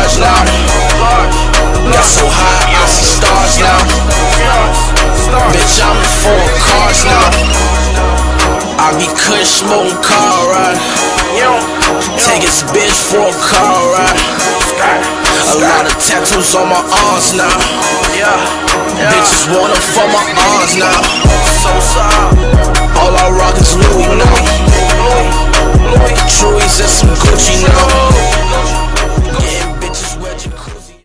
large now. Got so high, I see stars now. Bitch, I'm in 4 cars now. I be kush, smoking car ride. Take his bitch for a car ride. A lot of tattoos on my arms now. Bitches want 'em for my arms now.